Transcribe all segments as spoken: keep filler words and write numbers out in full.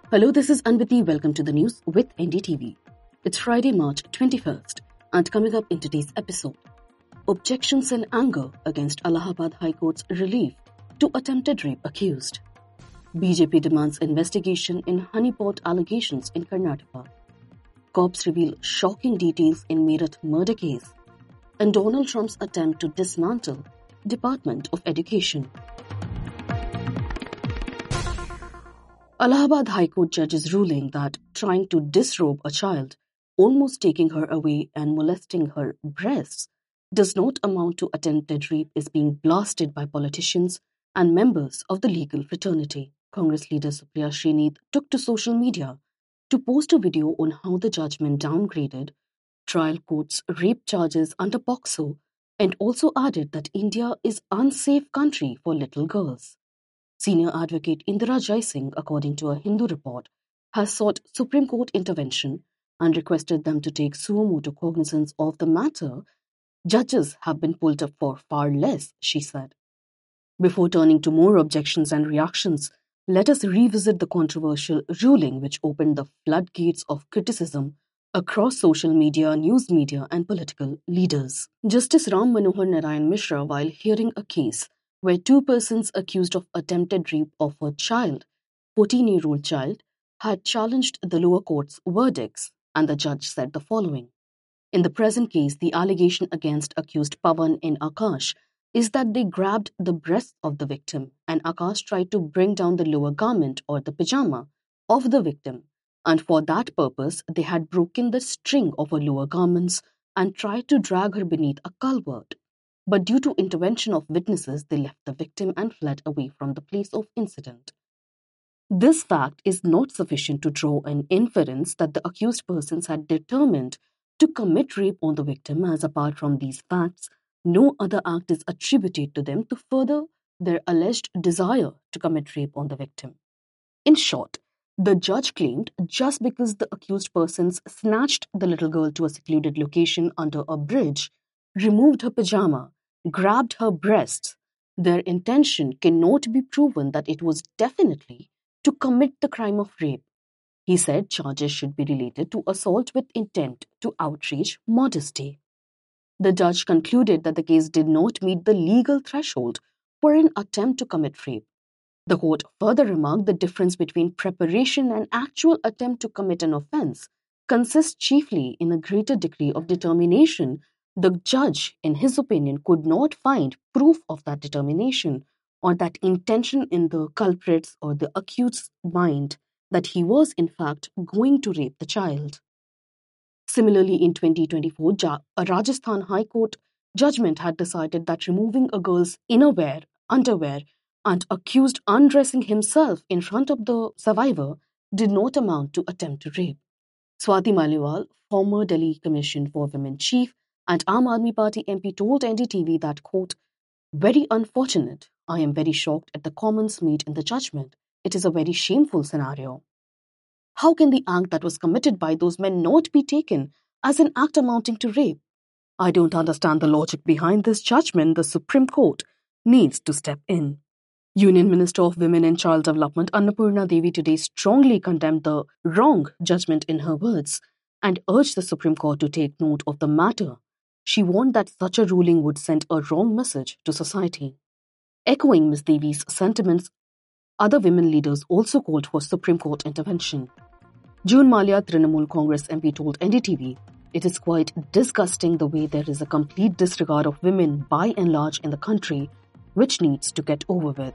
Hello, this is Anviti. Welcome to the news with N D T V. It's Friday, March twenty-first, and coming up in today's episode, objections and anger against Allahabad High Court's relief to attempted rape accused. B J P demands investigation in honeypot allegations in Karnataka. Cops reveal shocking details in Meerut murder case. And Donald Trump's attempt to dismantle Department of Education. Allahabad High Court judge's ruling that trying to disrobe a child, almost taking her away and molesting her breasts, does not amount to attempted rape is being blasted by politicians and members of the legal fraternity. Congress leader Supriya Sreenath took to social media to post a video on how the judgment downgraded trial court's rape charges under POCSO and also added that India is unsafe country for little girls. Senior advocate Indira Jaisingh, according to a Hindu report, has sought Supreme Court intervention and requested them to take suo motu cognizance of the matter. Judges have been pulled up for far less, she said. Before turning to more objections and reactions, let us revisit the controversial ruling which opened the floodgates of criticism across social media, news media and political leaders. Justice Ram Manohar Narayan Mishra, while hearing a case where two persons accused of attempted rape of a child, fourteen-year-old child, had challenged the lower court's verdicts, and the judge said the following. In the present case, the allegation against accused Pawan and Akash is that they grabbed the breasts of the victim and Akash tried to bring down the lower garment or the pajama of the victim, and for that purpose they had broken the string of her lower garments and tried to drag her beneath a culvert. But due to intervention of witnesses, they left the victim and fled away from the place of incident. This fact is not sufficient to draw an inference that the accused persons had determined to commit rape on the victim, as apart from these facts, no other act is attributed to them to further their alleged desire to commit rape on the victim. In short, the judge claimed just because the accused persons snatched the little girl to a secluded location under a bridge, removed her pajama, grabbed her breasts, their intention cannot be proven that it was definitely to commit the crime of rape. He said charges should be related to assault with intent to outrage modesty. The judge concluded that the case did not meet the legal threshold for an attempt to commit rape. The court further remarked the difference between preparation and actual attempt to commit an offence consists chiefly in a greater degree of determination. The judge, in his opinion, could not find proof of that determination or that intention in the culprit's or the accused's mind that he was in fact going to rape the child. Similarly, in twenty twenty-four, a Rajasthan High Court judgment had decided that removing a girl's innerwear, underwear, and accused undressing himself in front of the survivor did not amount to attempt to rape. Swati Maliwal, former Delhi Commission for Women Chief and Aam Aadmi Party M P, told N D T V that, quote, "Very unfortunate. I am very shocked at the comments made in the judgment. It is a very shameful scenario. How can the act that was committed by those men not be taken as an act amounting to rape? I don't understand the logic behind this judgment. The Supreme Court needs to step in." Union Minister of Women and Child Development Annapurna Devi today strongly condemned the wrong judgment in her words and urged the Supreme Court to take note of the matter. She warned that such a ruling would send a wrong message to society. Echoing Miz Devi's sentiments, other women leaders also called for Supreme Court intervention. June Malia, Trinamool Congress M P, told N D T V, "It is quite disgusting the way there is a complete disregard of women by and large in the country, which needs to get over with."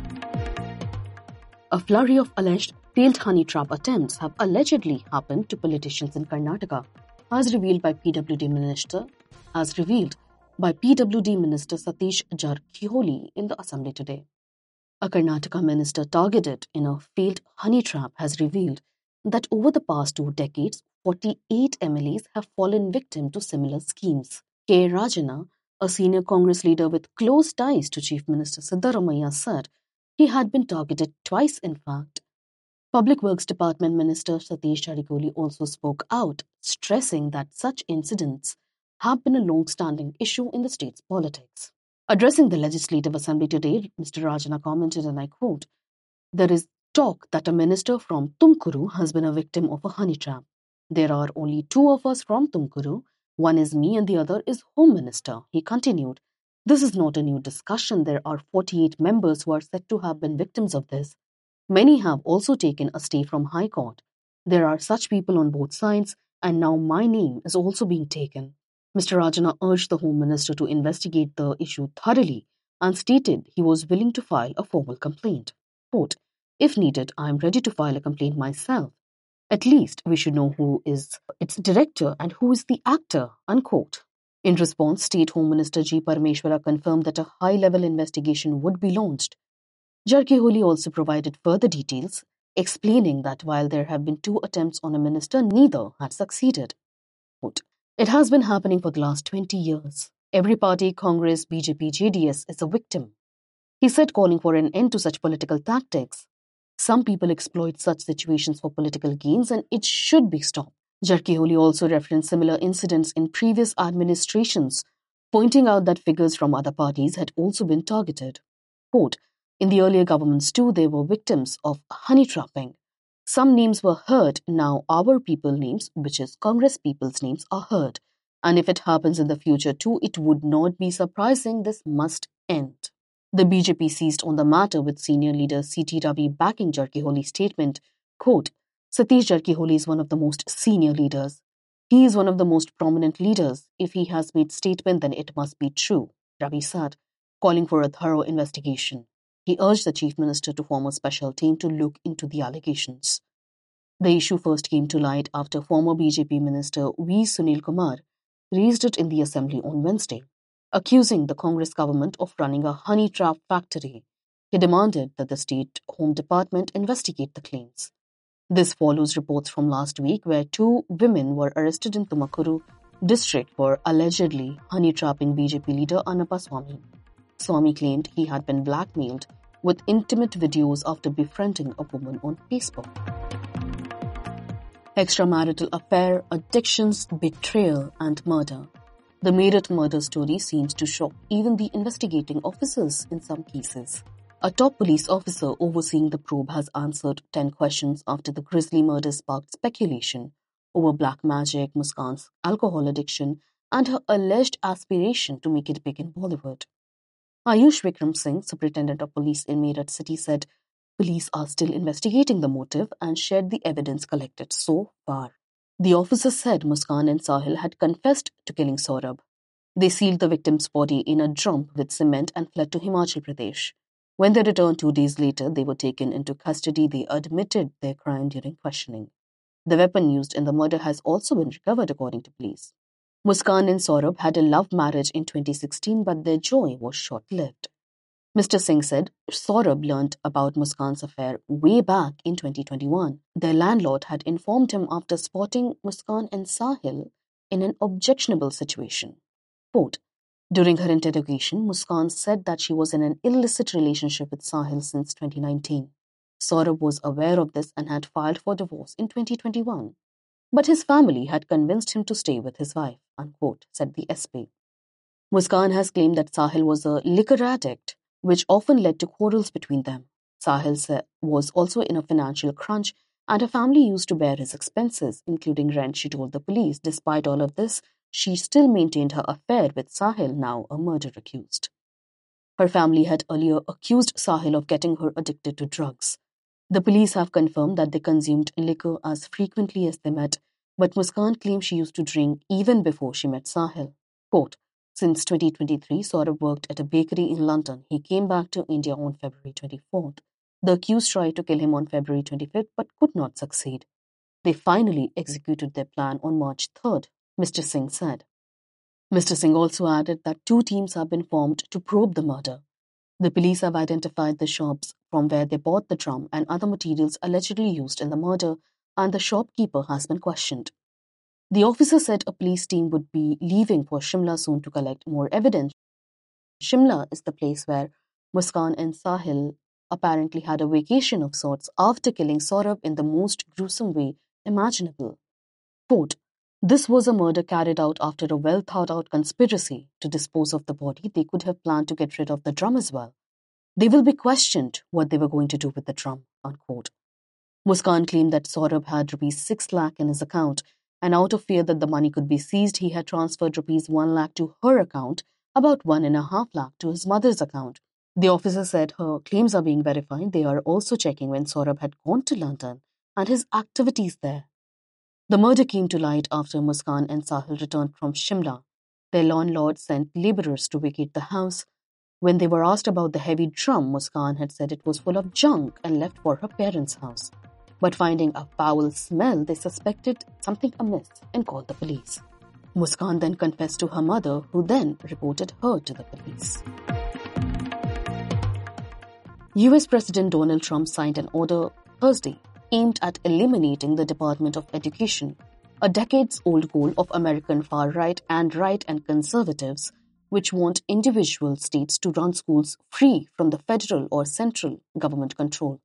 A flurry of alleged failed honey trap attempts have allegedly happened to politicians in Karnataka, as revealed by P W D Minister, as revealed by P W D Minister Satish Jarkiholi in the Assembly today. A Karnataka minister targeted in a failed honey trap has revealed that over the past two decades, forty-eight M L As have fallen victim to similar schemes. K. Rajana, a senior Congress leader with close ties to Chief Minister Siddaramaiah, said he had been targeted twice in fact. Public Works Department Minister Satish Jarkiholi also spoke out, stressing that such incidents have been a long-standing issue in the state's politics. Addressing the Legislative Assembly today, Mister Rajana commented, and I quote, "There is talk that a minister from Tumkuru has been a victim of a honey trap. There are only two of us from Tumkuru. One is me and the other is Home Minister, he continued. This is not a new discussion. There are forty-eight members who are said to have been victims of this. Many have also taken a stay from High Court. There are such people on both sides, and now my name is also being taken. Mister Rajana urged the Home Minister to investigate the issue thoroughly and stated he was willing to file a formal complaint. Quote, if needed, I am ready to file a complaint myself. At least we should know who is its director and who is the actor, unquote. In response, State Home Minister G. Parameshwara confirmed that a high-level investigation would be launched. Jarkiholi also provided further details, explaining that while there have been two attempts on a minister, neither had succeeded. Quote, it has been happening for the last twenty years. Every party, Congress, B J P, J D S, is a victim. He said, calling for an end to such political tactics. Some people exploit such situations for political gains and it should be stopped. Jarkiholi also referenced similar incidents in previous administrations, pointing out that figures from other parties had also been targeted. Quote, in the earlier governments too, they were victims of honey trapping. Some names were heard, now our people names, which is Congress people's names, are heard. And if it happens in the future too, it would not be surprising. This must end. The B J P seized on the matter with senior leader C T Ravi backing Jarkiholi's statement. Quote, Satish Jarkiholi is one of the most senior leaders. He is one of the most prominent leaders. If he has made statement, then it must be true, Ravi said, calling for a thorough investigation. He urged the Chief Minister to form a special team to look into the allegations. The issue first came to light after former B J P Minister V. Sunil Kumar raised it in the Assembly on Wednesday, accusing the Congress government of running a honey trap factory. He demanded that the State Home Department investigate the claims. This follows reports from last week where two women were arrested in Tumakuru district for allegedly honey trapping B J P leader Annappa Swamy. Swamy claimed he had been blackmailed with intimate videos after befriending a woman on Facebook. Extramarital affair, addictions, betrayal and murder. The Meerut murder story seems to shock even the investigating officers in some cases. A top police officer overseeing the probe has answered ten questions after the grisly murder sparked speculation over black magic, Muskan's alcohol addiction, and her alleged aspiration to make it big in Bollywood. Ayush Vikram Singh, Superintendent of Police in Meerut City, said police are still investigating the motive and shared the evidence collected so far. The officer said Muskan and Sahil had confessed to killing Saurabh. They sealed the victim's body in a drum with cement and fled to Himachal Pradesh. When they returned two days later, they were taken into custody. They admitted their crime during questioning. The weapon used in the murder has also been recovered, according to police. Muskan and Saurabh had a love marriage in twenty sixteen, but their joy was short-lived. Mister Singh said Saurabh learnt about Muskan's affair way back in twenty twenty-one. Their landlord had informed him after spotting Muskan and Sahil in an objectionable situation. Quote, during her interrogation, Muskan said that she was in an illicit relationship with Sahil since twenty nineteen. Saurabh was aware of this and had filed for divorce in twenty twenty-one. But his family had convinced him to stay with his wife, unquote, said the S P. Muskan has claimed that Sahil was a liquor addict, which often led to quarrels between them. Sahil was also in a financial crunch and her family used to bear his expenses, including rent, she told the police. Despite all of this, she still maintained her affair with Sahil, now a murder accused. Her family had earlier accused Sahil of getting her addicted to drugs. The police have confirmed that they consumed liquor as frequently as they met, but Muskan claims she used to drink even before she met Sahil. Quote, since twenty twenty-three, Saurabh worked at a bakery in London. He came back to India on February twenty-fourth. The accused tried to kill him on February twenty-fifth but could not succeed. They finally executed their plan on March third, Mister Singh said. Mister Singh also added that two teams have been formed to probe the murder. The police have identified the shops from where they bought the drum and other materials allegedly used in the murder, and the shopkeeper has been questioned. The officer said a police team would be leaving for Shimla soon to collect more evidence. Shimla is the place where Muskan and Sahil apparently had a vacation of sorts after killing Saurabh in the most gruesome way imaginable. Quote, this was a murder carried out after a well-thought-out conspiracy to dispose of the body. They could have planned to get rid of the drum as well. They will be questioned what they were going to do with the drum, unquote. Muskan claimed that Saurabh had rupees six lakh in his account, and out of fear that the money could be seized, he had transferred rupees one lakh to her account, about one and a half lakh to his mother's account. The officer said her claims are being verified. They are also checking when Saurabh had gone to London and his activities there. The murder came to light after Muskan and Sahil returned from Shimla. Their landlord sent labourers to vacate the house. When they were asked about the heavy drum, Muskan had said it was full of junk and left for her parents' house. But finding a foul smell, they suspected something amiss and called the police. Muskan then confessed to her mother, who then reported her to the police. U S President Donald Trump signed an order Thursday aimed at eliminating the Department of Education, a decades-old goal of American far-right and right and conservatives, which want individual states to run schools free from the federal or central government control.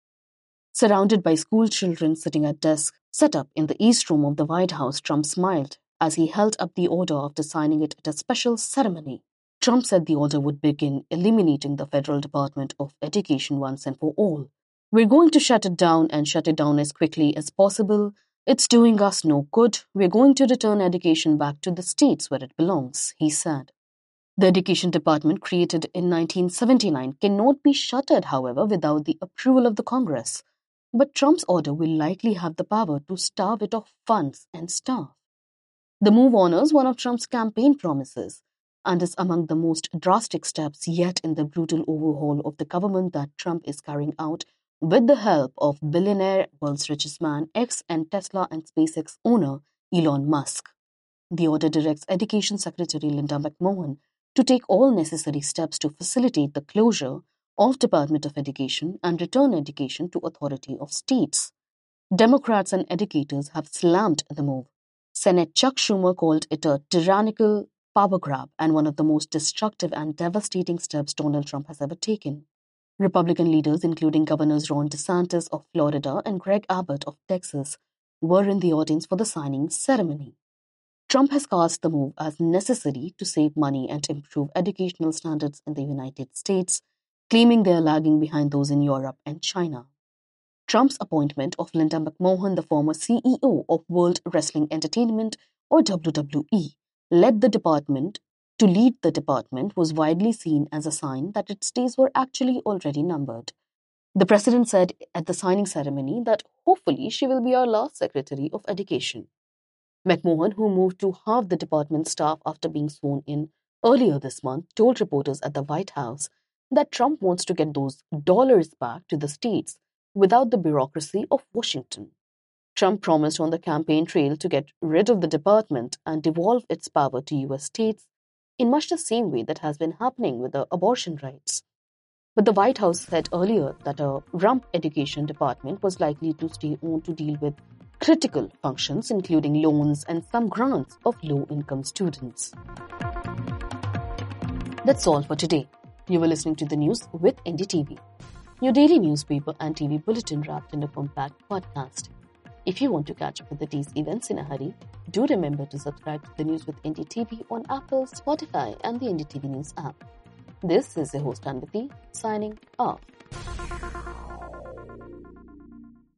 Surrounded by school children sitting at desks set up in the East Room of the White House, Trump smiled as he held up the order after signing it at a special ceremony. Trump said the order would begin eliminating the Federal Department of Education once and for all. We're going to shut it down and shut it down as quickly as possible. It's doing us no good. We're going to return education back to the states where it belongs, he said. The Education Department, created in nineteen seventy-nine, cannot be shuttered, however, without the approval of the Congress. But Trump's order will likely have the power to starve it of funds and staff. The move honors one of Trump's campaign promises and is among the most drastic steps yet in the brutal overhaul of the government that Trump is carrying out with the help of billionaire, world's richest man, ex and Tesla and SpaceX owner Elon Musk. The order directs Education Secretary Linda McMahon to take all necessary steps to facilitate the closure of Department of Education and return education to authority of states. Democrats and educators have slammed the move. Senate Chuck Schumer called it a tyrannical power grab and one of the most destructive and devastating steps Donald Trump has ever taken. Republican leaders, including Governors Ron DeSantis of Florida and Greg Abbott of Texas, were in the audience for the signing ceremony. Trump has cast the move as necessary to save money and improve educational standards in the United States, claiming they are lagging behind those in Europe and China. Trump's appointment of Linda McMahon, the former C E O of World Wrestling Entertainment, or W W E, led the department to lead the department was widely seen as a sign that its days were actually already numbered. The president said at the signing ceremony that hopefully she will be our last Secretary of Education. McMahon, who moved to half the department's staff after being sworn in earlier this month, told reporters at the White House that Trump wants to get those dollars back to the states without the bureaucracy of Washington. Trump promised on the campaign trail to get rid of the department and devolve its power to U S states in much the same way that has been happening with the abortion rights. But the White House said earlier that a rump education department was likely to stay on to deal with critical functions, including loans and some grants of low-income students. That's all for today. You were listening to the news with N D T V, your daily newspaper and T V bulletin wrapped in a compact podcast. If you want to catch up with the day's events in a hurry, do remember to subscribe to the news with N D T V on Apple, Spotify and the N D T V News app. This is your host Anvati, signing off.